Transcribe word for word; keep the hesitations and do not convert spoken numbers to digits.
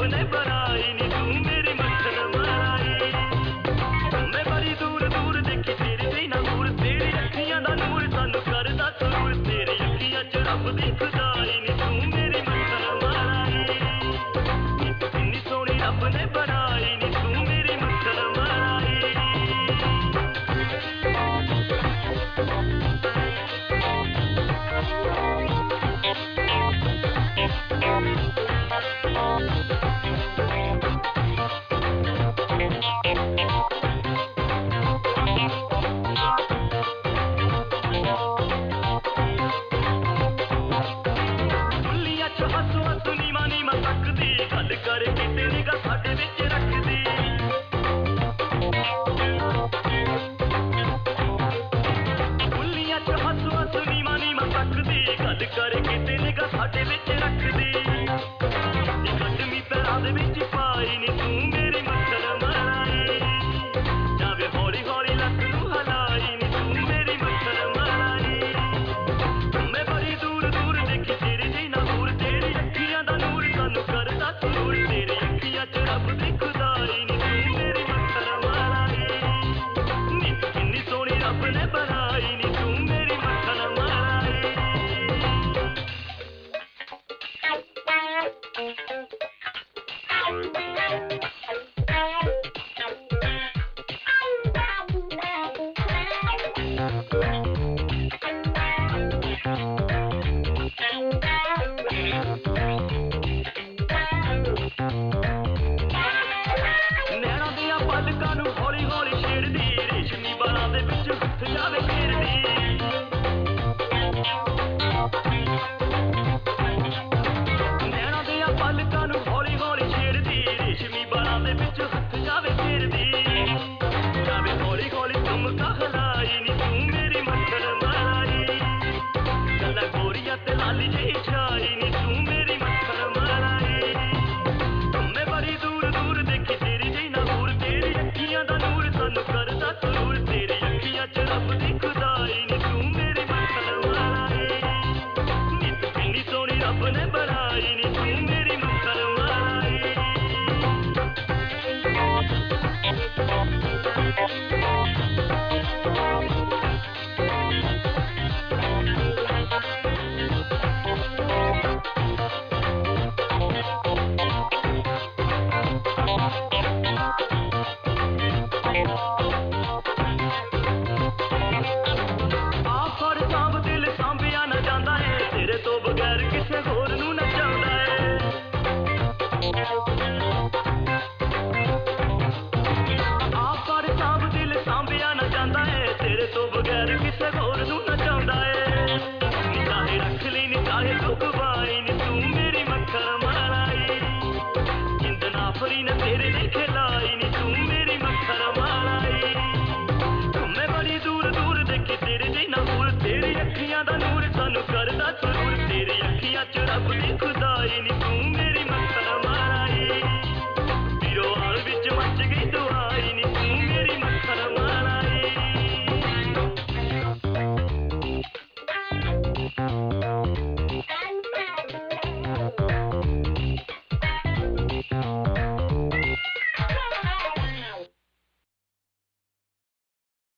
ने बनाई नी तू मेरी मच्छर मलाई। मैं बड़ी दूर दूर देखी तेरी दी ना दूर, तेरी अखियां दा नूर सानू करदा सुरूर, तेरी अखियां च रब दी खुदाई नी तू मेरी मच्छर मलाई। कितनी सोहनी रब ने बनाई नी तू मेरी मच्छर मलाई। दूर दूर देखी तेरे जी ना भूल, तेरी अखियां